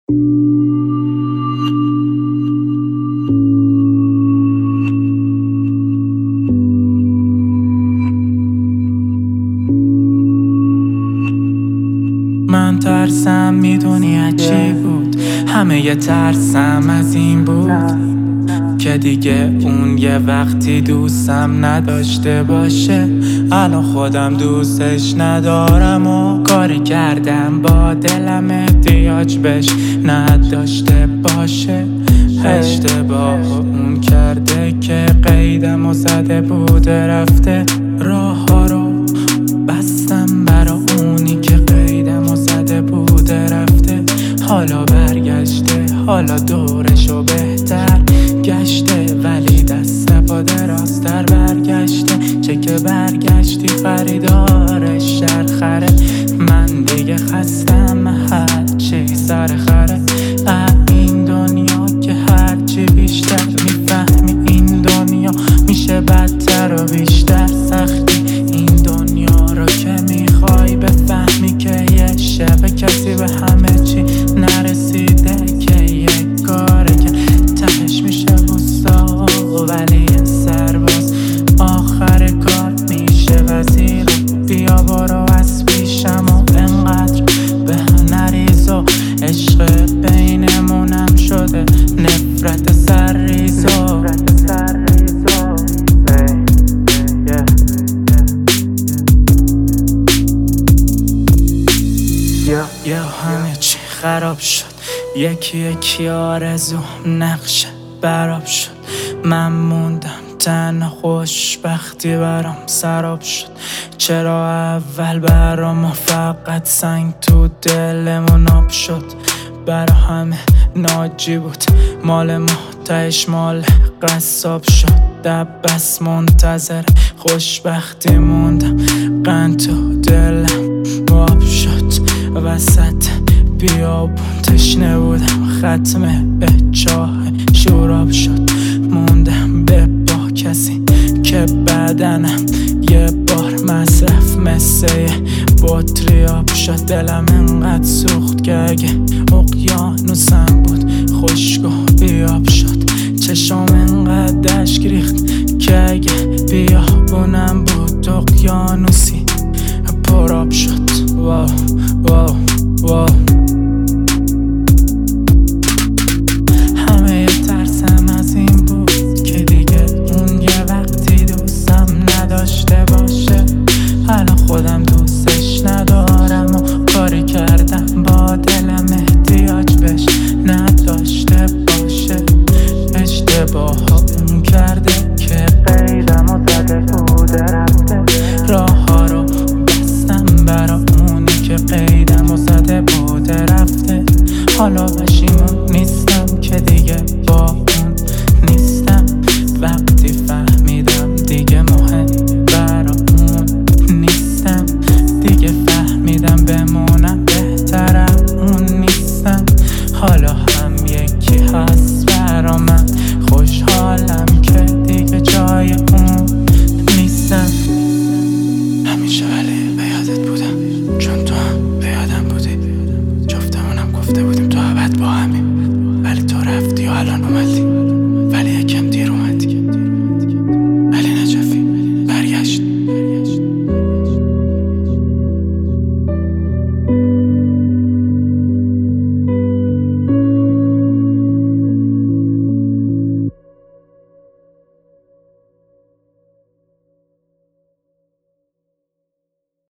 من ترسم میدونی از چی بود، همه یه ترسم از این بود که دیگه اون یه وقتی دوستم نداشته باشه. الان خودم دوستش ندارم و کاری کردم با دلم احتیاج بهش نداشته باشه. اشتباه اون کرده که قیدم و زده بوده رفته، راه ها رو بستم برا اونی که قیدم و زده بوده رفته. حالا برگشته، حالا دورشو بهتر گشته، ولی دست پا درازتر برگشته. چه که برگشتی خریدارش شرخره، من دیگه خستم هرچی سر خره. این دنیا که هرچی بیشتر میفهمی این دنیا میشه بدتر و بیشتر سختی. این دنیا رو که میخوای بفهمی که یه شب کسی به همه چی نرسیده، که یه کاره که تهش میشه بوستا، ولی یه سرباز آخر کار میشه وزیر. بیا برو از پیشم و انقدر به نریز و عشق بینمونم شده نفرت سرریزو. یا همه چی خراب شد، یکی یکی آرزو نقشه براب شد. من موندم تنها، خوشبختی برام سراب شد. چرا اول برام فقط سنگ تو دلمون آب شد؟ برا همه ناجی بود، مال ما تهش مال قصاب شد. دبس منتظر خوشبختی موندم، قند تو دلم آب شد. وسط بیابون تشنه بودم، ختمه به چاه شوراب شد. موندم به با کسی که بدنم یه بار مصرف مثل بطری آب شد. دلم انقدر سوخت که اگه اقیانوسم بود خشک و بیاب شد. چشام انقدر اشک ریخت که اگه بیابونم بود اقیانوسی پرآب شد. واو واو واو. همه ترسم از این بود که دیگه اون یه وقتی دوستم نداشته باشه. الان خودم دوستش ندارم و کاری کردم با دلم احتیاج بهش نداشته باشه. اشتباه اون کرده که قیدم و زده بوده رفته، راه ها رو بستم برا اونی که قیدم و زده بوده رفته. حالا پشیمون نیستم که دیگه با اون نیستم، وقتی فهمیدم دیگه مهم برا اون نیستم. دیگه فهمیدم بمونم بهترم اون نیستم. حالا هم یکی هست برا من، خوشحالم که دیگه جای اون نیستم. همیشه ولی به یادت بودم، چون تو هم به یادم بودی. جفتمونم گفته بودیم